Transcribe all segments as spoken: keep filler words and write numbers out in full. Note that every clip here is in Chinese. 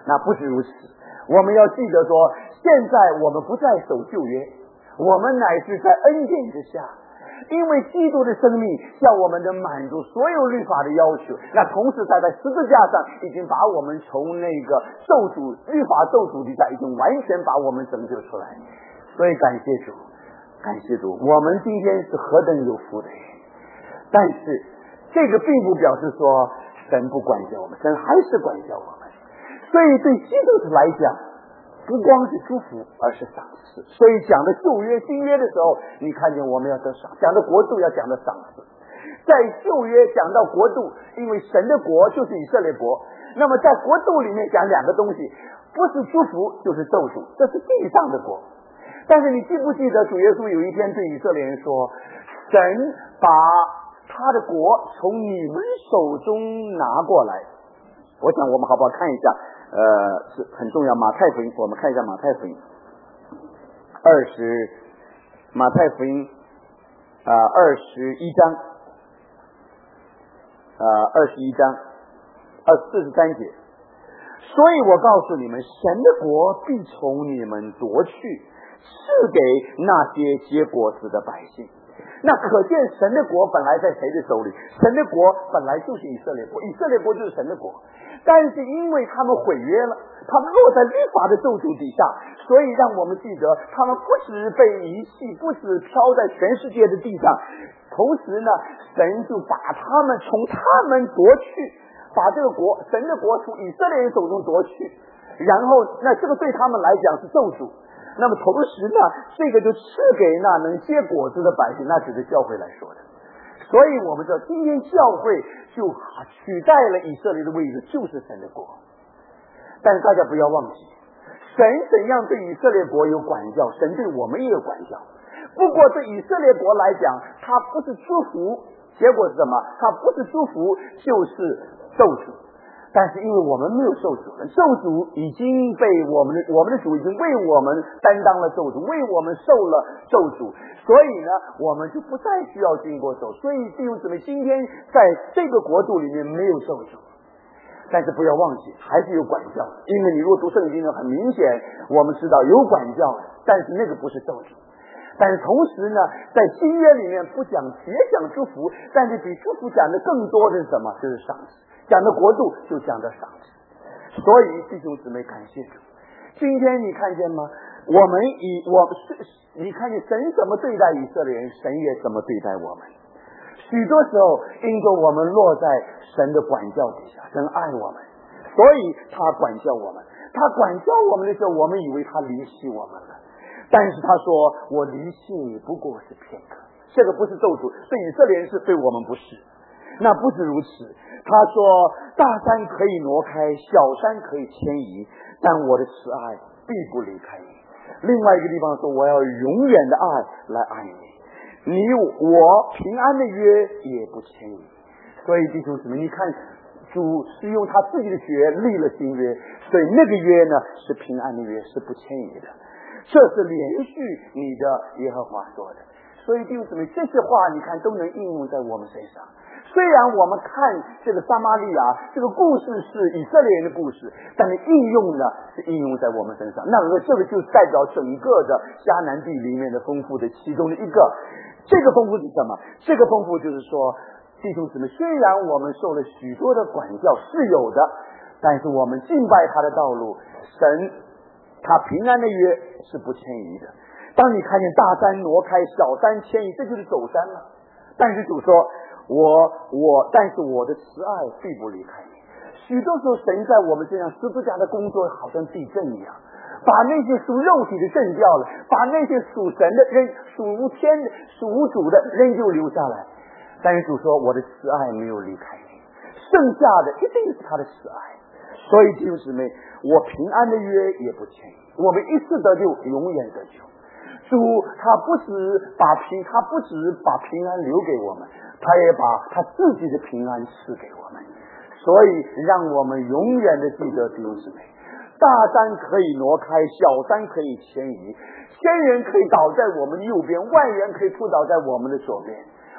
那不止如此，我们要记得说，现在我们不再守旧约，我们乃是在恩典之下，因为基督的生命叫我们能满足所有律法的要求，那同时他在十字架上已经把我们从那个咒诅律法咒诅底下已经完全把我们拯救出来。所以感谢主，感谢主，我们今天是何等有福的人。但是这个并不表示说神不管教我们，神还是管教我们。所以对基督徒来讲，不光是祝福，而是赏赐。所以讲的旧约新约的时候，你看见我们要得赏，讲的国度要讲的赏赐。在旧约讲到国度，因为神的国就是以色列国，那么在国度里面讲两个东西，不是祝福就是咒诅，这是地上的国。但是你记不记得主耶稣有一天对以色列人说，神把他的国从你们手中拿过来。我想我们好不好看一下，呃，是很重要。马太福音，我们看一下马太福音二十，马太福音啊二十一章，啊二十一章二四十三节。所以我告诉你们，神的国必从你们夺去，赐给那些结果子的百姓。那可见神的国本来在谁的手里？神的国本来就是以色列国，以色列国就是神的国。但是因为他们毁约了，他们落在律法的咒诅底下，所以让我们记得，他们不只被遗弃，不只飘在全世界的地上，同时呢，神就把他们从他们夺去，把这个国，神的国从以色列人手中夺去，然后那这个对他们来讲是咒诅。那么同时呢，这个就赐给那能结果子的百姓，那只是教会来说的。所以我们知道今天教会就取代了以色列的位置，就是神的国。但是大家不要忘记，神怎样对以色列国有管教，神对我们也有管教。不过对以色列国来讲，它不是祝福，结果是什么？它不是祝福就是咒诅。但是因为我们没有受主，咒诅已经被我们的我们的主已经为我们担当了咒诅，为我们受了咒诅，所以呢，我们就不再需要经过咒。所以弟兄姊妹，今天在这个国度里面没有咒诅，但是不要忘记还是有管教。因为你如果读圣经呢，很明显我们知道有管教，但是那个不是咒诅。但是同时呢，在新约里面不讲也讲祝福，但是比祝福讲的更多的是什么？就是赏赐。讲的国度就讲的赏赐。所以弟兄姊妹，感谢主，今天你看见吗？我们以我是你看见神怎么对待以色列人，神也怎么对待我们。许多时候因着我们落在神的管教底下，神爱我们，所以他管教我们。他管教我们的时候，我们以为他离弃我们了，但是他说我离弃你不过是片刻。这个不是咒诅，对以色列人是，对我们不是。那不止如此，他说大山可以挪开，小山可以迁移，但我的慈爱必不离开你。另外一个地方说，我要永远的爱来爱你，你我平安的约也不迁移。所以弟兄姊妹，你看主是用他自己的血立了新约，所以那个约呢是平安的约，是不迁移的。这是连续你的耶和华说的。所以弟兄姊妹，这些话你看都能应用在我们身上。虽然我们看这个撒玛利亚这个故事是以色列人的故事，但是应用呢是应用在我们身上。那么这个就代表整个的迦南地里面的丰富的其中的一个。这个丰富是什么？这个丰富就是说，弟兄姊妹，虽然我们受了许多的管教是有的，但是我们敬拜他的道路，神他平安的约是不迁移的。当你看见大山挪开，小山迁移，这就是走山了。但是主说我我但是我的慈爱必不离开你。许多时候神在我们身上十字架的工作好像地震一样，把那些属肉体的震掉了，把那些属神的人属无天的属无主的仍旧留下来。但是主说我的慈爱没有离开你，剩下的一定是他的慈爱。所以弟兄姊妹，我平安的约也不迁移，我们一次得救永远得救。主他不只把平他不只把平安留给我们，他也把他自己的平安赐给我们。所以让我们永远的记得弟兄姊妹，大山可以挪开，小山可以迁移，千人可以倒在我们的右边，万人可以扑倒在我们的左边。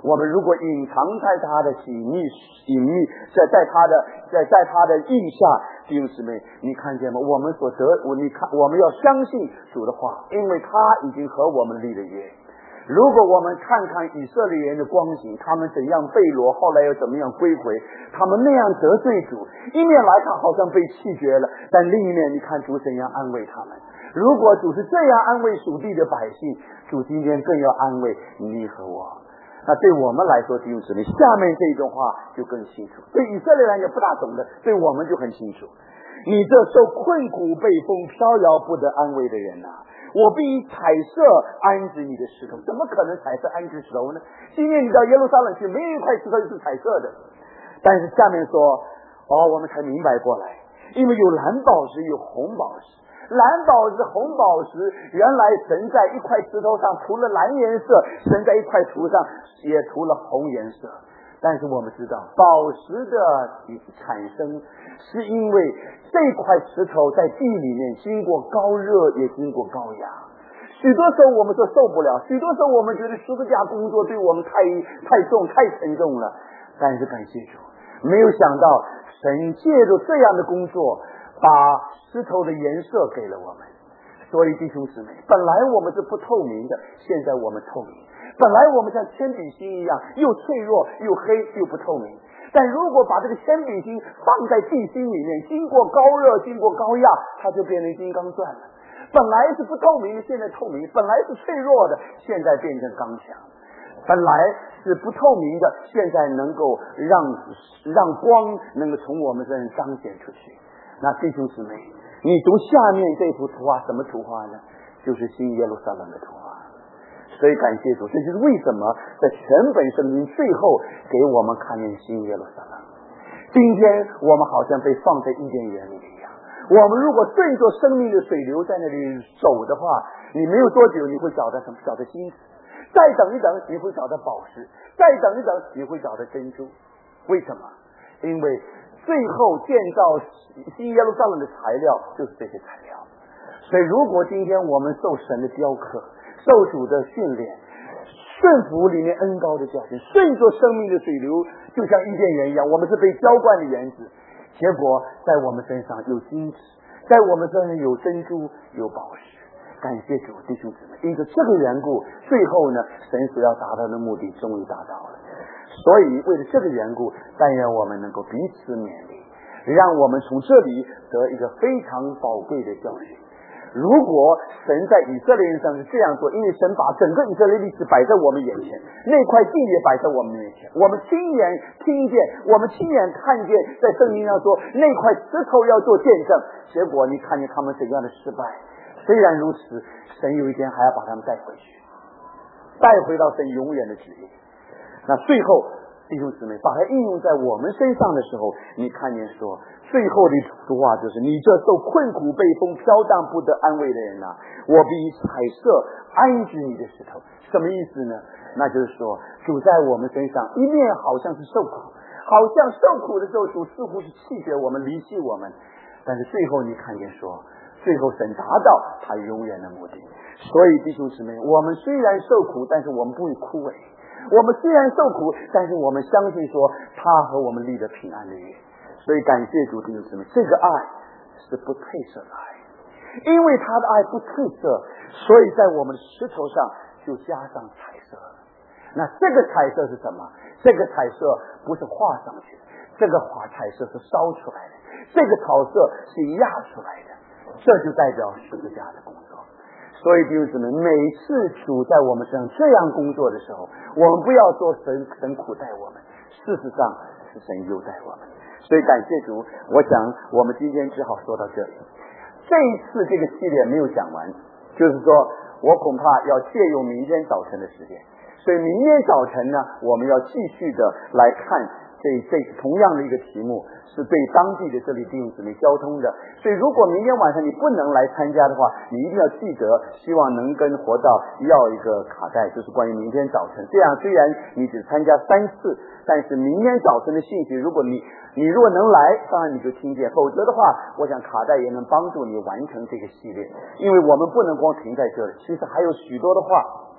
我们如果隐藏在他的隐秘隐秘在在他的在在他的印下，弟兄姊妹，你看见吗？我们所得我你看我们要相信主的话，因为他已经和我们立了约。如果我们看看以色列人的光景，他们怎样被掳，后来又怎么样归回，他们那样得罪主，一面来他好像被弃绝了，但另一面你看主怎样安慰他们。如果主是这样安慰属地的百姓，主今天更要安慰你和我。那对我们来说，弟兄姊妹，下面这一段话就更清楚，对以色列人也不大懂的，对我们就很清楚。你这受困苦被风飘摇不得安慰的人啊，我必以彩色安置你的石头。怎么可能彩色安置石头呢？今天你到耶路撒冷去，没有一块石头是彩色的。但是下面说，哦，我们才明白过来，因为有蓝宝石，有红宝石。蓝宝石、红宝石，原来神在一块石头上涂了蓝颜色，神在一块土上也涂了红颜色。但是我们知道，宝石的产生是因为这块石头在地里面经过高热，也经过高压。许多时候我们说受不了，许多时候我们觉得十字架工作对我们太太重、太沉重了。但是感谢主，没有想到神借着这样的工作，把石头的颜色给了我们。所以弟兄姊妹，本来我们是不透明的，现在我们透明。本来我们像铅笔芯一样，又脆弱又黑又不透明，但如果把这个铅笔芯放在地心里面，经过高热，经过高压，它就变成金刚钻了。本来是不透明的，现在透明；本来是脆弱的，现在变成刚强；本来是不透明的，现在能够让让光能够从我们身上彰显出去。那弟兄姊妹，你读下面这幅图画，什么图画呢？就是新耶路撒冷的图画。所以感谢主，这就是为什么在全本圣经最后给我们看见新耶路撒冷。今天我们好像被放在伊甸园里一样，我们如果顺着生命的水流在那里走的话，你没有多久你会找到什么？找到金子，再等一等你会找到宝石，再等一等你会找到珍珠。为什么？因为最后建造新耶路撒冷的材料就是这些材料。所以如果今天我们受神的雕刻，受主的训练，顺服里面恩高的教训，顺着生命的水流，就像伊甸园一样，我们是被浇灌的园子。结果在我们身上有金子，在我们身上有珍珠，有宝石。感谢主，弟兄姊妹，因着这个缘故，最后呢，神所要达到的目的终于达到了。所以为了这个缘故，但愿我们能够彼此勉励，让我们从这里得一个非常宝贵的教训。如果神在以色列人上是这样做，因为神把整个以色列历史摆在我们眼前，那块地也摆在我们面前，我们亲眼听见，我们亲眼看见，在圣经上说那块石头要做见证，结果你看见他们怎样的失败。虽然如此，神有一天还要把他们带回去，带回到神永远的旨意。那最后弟兄姊妹，把它应用在我们身上的时候，你看见说最后的图画就是，你这受困苦被风飘荡不得安慰的人啊，我必以彩色安置你的石头。什么意思呢？那就是说主在我们身上一面好像是受苦，好像受苦的时候主似乎是弃绝我们，离弃我们，但是最后你看见说最后神达到他永远的目的。所以弟兄姊妹，我们虽然受苦，但是我们不会枯萎，我们虽然受苦，但是我们相信说他和我们立了平安的约。所以感谢主，弟兄姊妹，这个爱是不褪色的爱，因为他的爱不褪色，所以在我们的石头上就加上彩色。那这个彩色是什么？这个彩色不是画上去的，这个画彩色是烧出来的，这个草色是压出来的，这就代表十字架的工作。所以弟兄姊妹，每次主在我们身上这样工作的时候，我们不要说神神苦待我们，事实上是神优待我们。所以感谢主，我想我们今天只好说到这里。这一次这个系列没有讲完，就是说我恐怕要借用明天早晨的时间，所以明天早晨呢，我们要继续的来看这这同样的一个题目，是对当地的这里弟兄姊妹交通的。所以如果明天晚上你不能来参加的话，你一定要记得，希望能跟活道要一个卡带，就是关于明天早晨。这样虽然你只参加三次，但是明天早晨的信息，如果你你如果能来，当然你就听见，否则的话，我想卡带也能帮助你完成这个系列。因为我们不能光停在这里，其实还有许多的话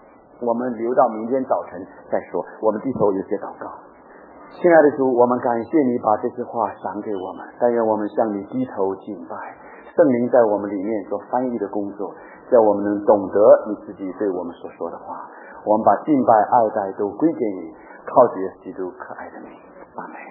我们留到明天早晨再说。我们低头有些祷告。亲爱的主，我们感谢你把这些话赏给我们，但愿我们向你低头敬拜，圣灵在我们里面所翻译的工作，叫我们能懂得你自己对我们所说的话。我们把敬拜爱戴都归给你，靠着耶稣基督可爱的名，阿们。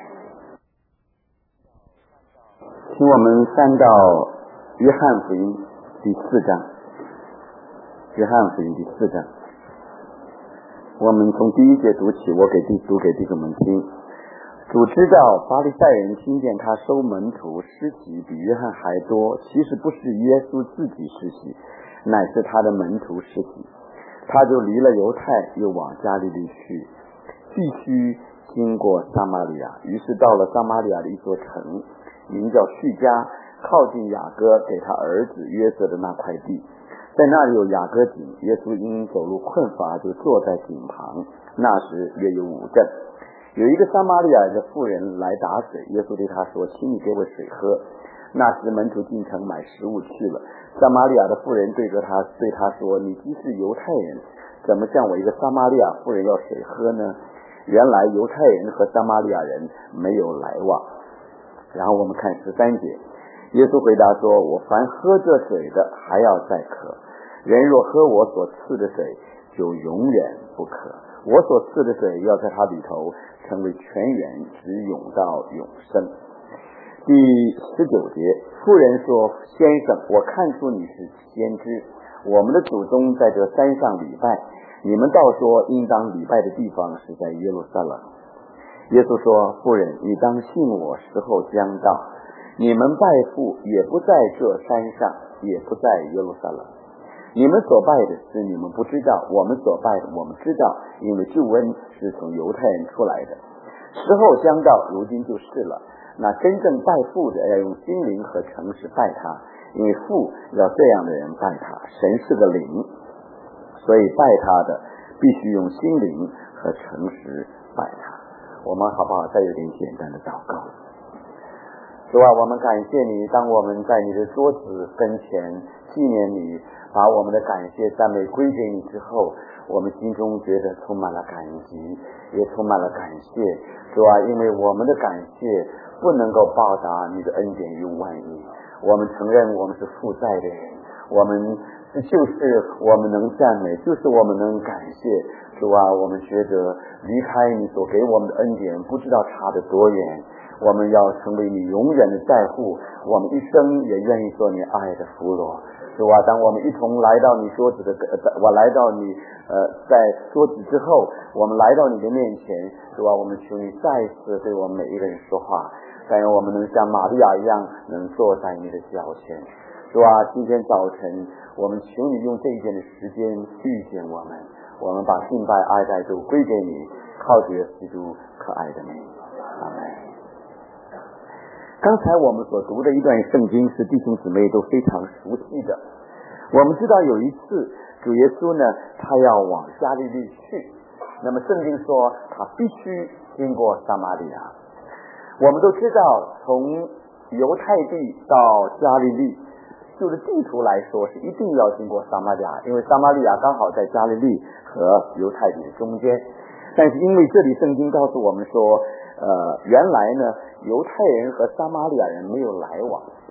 请我们翻到约翰福音第四章，约翰福音第四章，我们从第一节读起，我给弟读给弟兄们听。主知道法利赛人听见他收门徒施洗比约翰还多，其实不是耶稣自己施洗，乃是他的门徒施洗。他就离了犹太，又往加利利去，必须经过撒玛利亚。于是到了撒玛利亚的一座城，名叫叙加，靠近雅各给他儿子约瑟的那块地，在那里有雅各井。耶稣因走路困乏，就坐在井旁。那时约有五阵。有一个撒玛利亚的妇人来打水，耶稣对他说：“请你给我水喝。”那时门徒进城买食物去了。撒玛利亚的妇人对着他对他说：“你既是犹太人，怎么向我一个撒玛利亚妇人要水喝呢？”原来犹太人和撒玛利亚人没有来往。然后我们看十三节，耶稣回答说：“我凡喝这水的，还要再渴；人若喝我所赐的水，就永远不渴。我所赐的水要在他里头成为泉源，直涌到永生。”第十九节，妇人说：“先生，我看出你是先知。我们的祖宗在这山上礼拜，你们倒说应当礼拜的地方是在耶路撒冷。”耶稣说：“妇人，你当信我，时候将到，你们拜父也不在这山上，也不在耶路撒冷。你们所拜的是你们不知道，我们所拜的我们知道，因为救恩是从犹太人出来的。时候将到，如今就是了。那真正拜父的要用心灵和诚实拜他，因为父要这样的人拜他。神是个灵，所以拜他的必须用心灵和诚实拜他。”我们好不好再有点简单的祷告？主啊，我们感谢你，当我们在你的桌子跟前纪念你，把我们的感谢赞美归给你之后，我们心中觉得充满了感激，也充满了感谢。主啊，因为我们的感谢不能够报答你的恩典与万一，我们承认我们是负债的人，我们就是我们能赞美，就是我们能感谢。主啊，我们觉得离开你所给我们的恩典不知道差得多远，我们要成为你永远的在乎，我们一生也愿意做你爱的俘虏。主啊，当我们一同来到你桌子的我来到你呃在桌子之后，我们来到你的面前，主啊，我们求你再次对我们每一个人说话，但愿我们能像玛利亚一样能坐在你的脚前。主啊，今天早晨我们求你用这一天的时间遇见我们，我们把敬拜爱戴都归给你，靠着耶稣基督可爱的名，阿们。刚才我们所读的一段圣经是弟兄姊妹都非常熟悉的。我们知道有一次主耶稣呢，他要往加利利去，那么圣经说他必须经过撒玛利亚。我们都知道从犹太地到加利利，就是地图来说是一定要经过撒玛利亚，因为撒玛利亚刚好在加利利和犹太地的中间。但是因为这里圣经告诉我们说呃，原来呢犹太人和撒玛利亚人没有来往，